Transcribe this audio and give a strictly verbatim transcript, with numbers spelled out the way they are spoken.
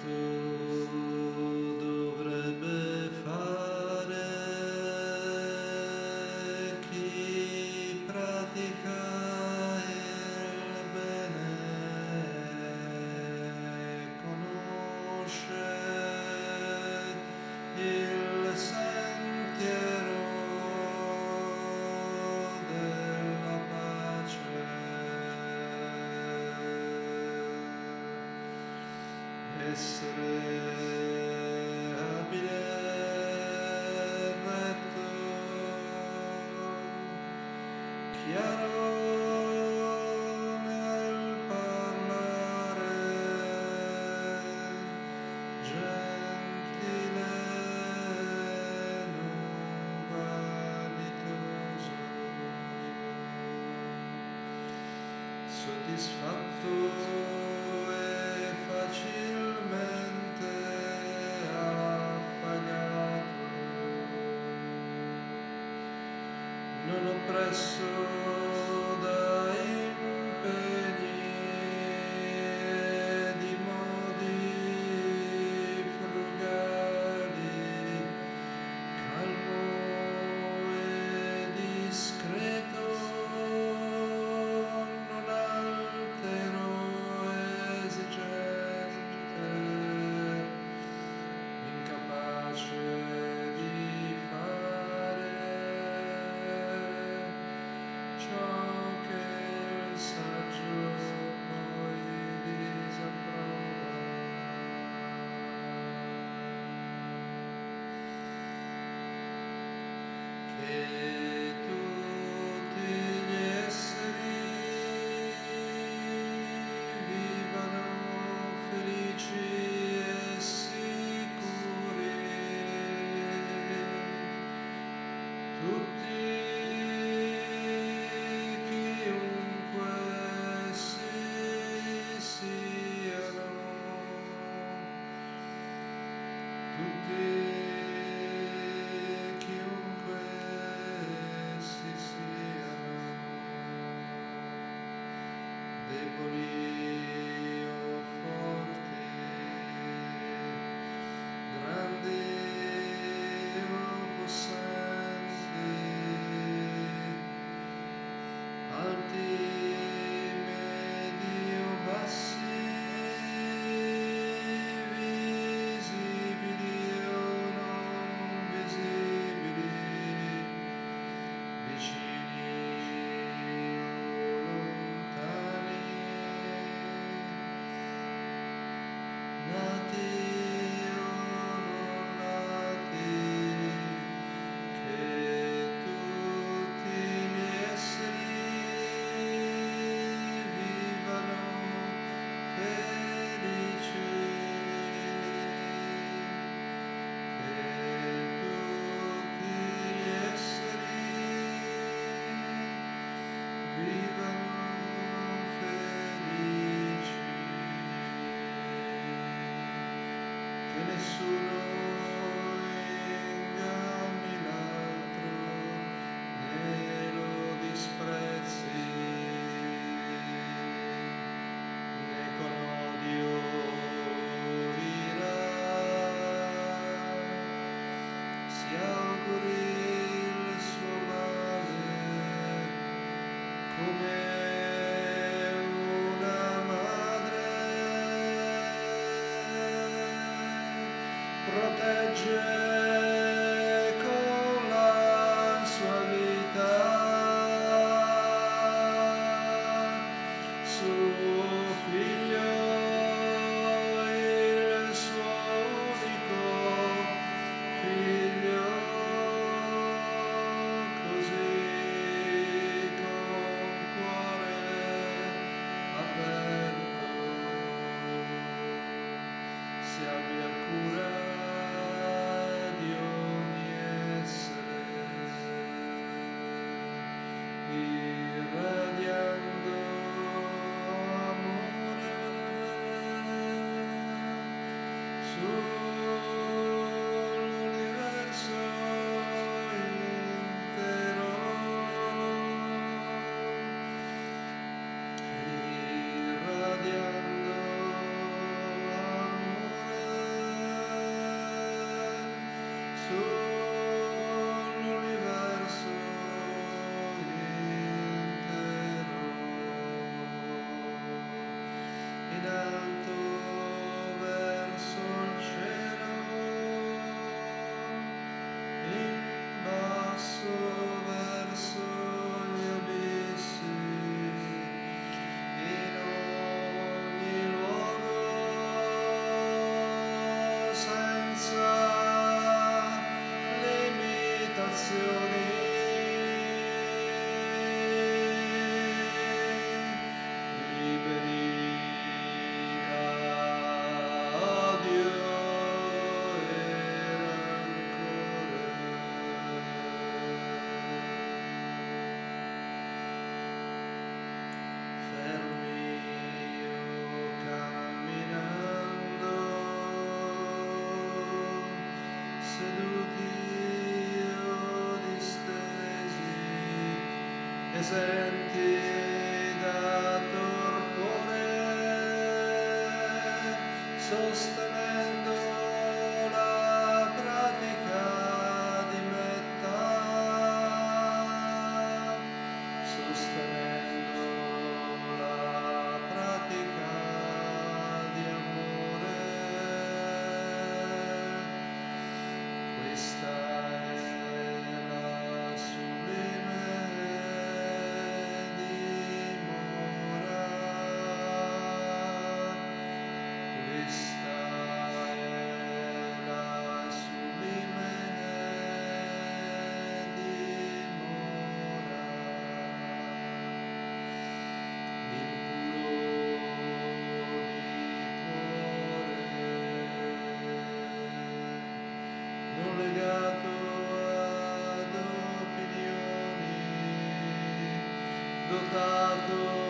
dovrebbe fare chi pratica il bene, conosce il sentiero della pace. Essere abile, retto, chiaro nel parlare, gentile, non vanitoso, soddisfatto e facilmente appagato, non oppresso da impegni e di modi frugali, calmo e discreto, non altero esigente, incapace di fare ciò che il saggio poi disapprova. Che tutti gli esseri vivano felici e sicuri, tutti, chiunque essi siano, tutti, chiunque essi siano, deboli o forti, grandi o possenti, alti, medi o bassi, visibili o non visibili, vicini o lontani, nati o non nati, che tutti gli esseri vivano felici, che tutti gli esseri vivano felici, che nessuno inganni l'altro né lo disprezzi, né con odio ira si auguri il suo male, come una madre protegge con la sua vita suo figlio, il suo unico figlio, così con cuore aperto si abbia cura di ogni essere, irradiando amore sull'universo intero, irradiando amore esenti da torpore, sostenendo la pratica di metta, sostenendo la pratica di amore. Questa è la sublime dimora, questa è la sublime dimora, l'impuro di cuore, non legato ad opinioni, dotato